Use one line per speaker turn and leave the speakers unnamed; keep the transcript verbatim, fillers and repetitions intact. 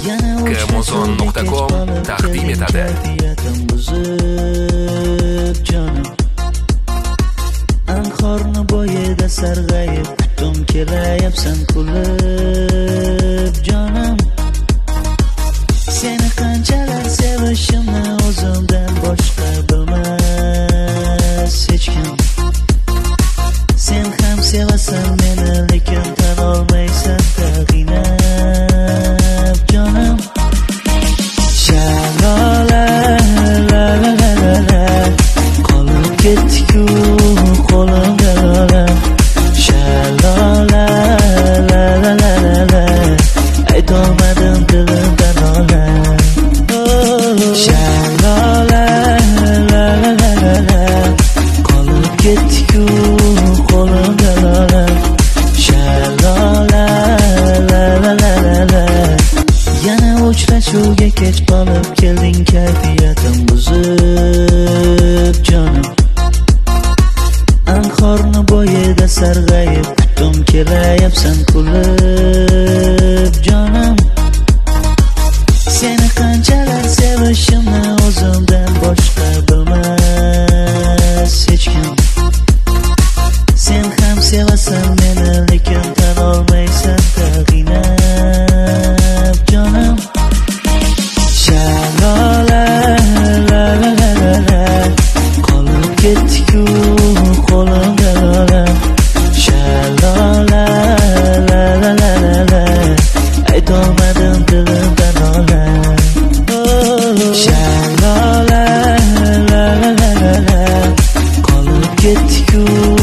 Kmozon nuqta com taqdim etadi.
Anhorni bo'yida sarg'ayib kutdim kelayapsan kulib jonim. Seni qanchalar sevishimni o'zimdan boshqa bilmas hech kim. Sen ham sevasan meni, lekin tan olmaysan qiynab jonim. Shalola la la la la la qolib ketdi-ku qo'limda lola. Shalola la la la la la aytolmadim dilimdan ola. Shalola la la la la la qolib ketdi-ku qo'limda lola. Shalola la la la la la yana uchrashuvga kech qolib kelding, kayfiyatim buzib jonim. Anhorni bo'yida sarg'ayib kutdim kelayapsan kulib jonim. Seni qanchalar sevishimni o'zimdan boshqa bilmas hech kim. Sen ham sevasan meni, lekin tan olmaysan qiynab jonim. Shalola la la la la la qolib ketdi-ku qo'limda lola. Shalola la la la la la aytolmadim dilimdan ola. Shalola la la la la la qolib ketdi-ku